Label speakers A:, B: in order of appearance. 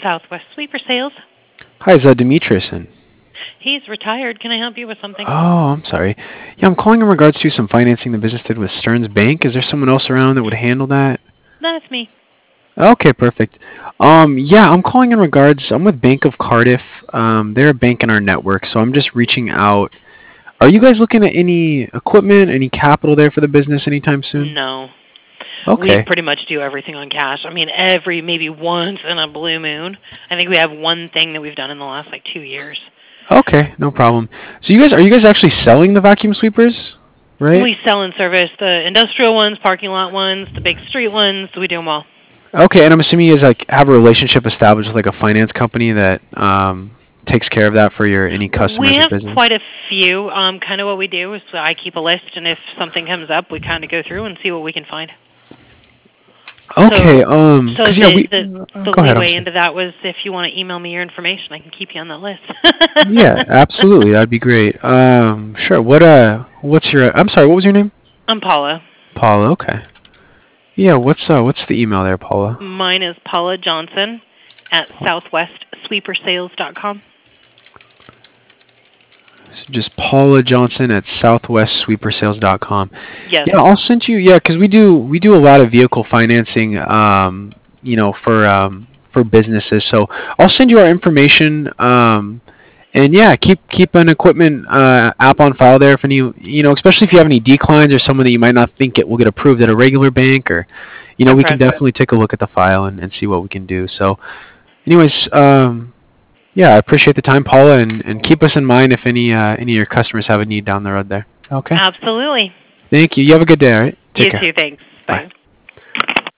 A: Southwest Sweeper Sales.
B: Hi, is Demetrius in?
A: He's retired. Can I help you with something?
B: Oh, I'm sorry. Yeah, I'm calling in regards to some financing the business did with Stearns Bank. Is there someone else around that would handle that?
A: That's me.
B: Okay, perfect. Yeah, I'm calling in regards. I'm with Bank of Cardiff. They're a bank in our network, so I'm just reaching out. Are you guys looking at any equipment, any capital there for the business anytime soon?
A: No. We
B: Okay.
A: pretty much do everything on cash. I mean, maybe once in a blue moon. I think we have one thing that we've done in the last, 2 years.
B: Okay, no problem. So are you guys actually selling the vacuum sweepers? Right?
A: We sell and service the industrial ones, parking lot ones, the big street ones. We do them all.
B: Okay, and I'm assuming you guys have a relationship established with a finance company that takes care of that for your any
A: We
B: customers or
A: have
B: business.
A: quite a few. Kind of what we do is I keep a list, and if something comes up, we kind of go through and see what we can find.
B: Okay,
A: So
B: cause yeah,
A: the
B: go ahead. I'm
A: leeway
B: sorry.
A: into that was if you want to email me your information, I can keep you on that list.
B: Yeah, absolutely, that'd be great. Sure. What's your? I'm sorry. What was your name?
A: I'm Paula.
B: Paula. Okay. Yeah. What's the email there, Paula?
A: Mine is Paula Johnson at southwestsweepersales.com.
B: So just Paula Johnson at southwestsweepersales.com.
A: Yes.
B: Yeah, I'll send you. Yeah, because we do a lot of vehicle financing. For businesses. So I'll send you our information. And yeah, keep an equipment app on file there if any, especially if you have any declines or someone that you might not think it will get approved at a regular bank, or we can
A: Okay.
B: definitely take a look at the file and see what we can do. So, anyways, yeah, I appreciate the time, Paula, and keep us in mind if any of your customers have a need down the road there. Okay.
A: Absolutely.
B: Thank you. You have a good day. All right. Take
A: You
B: care.
A: too. Thanks.
B: Bye.
A: Bye.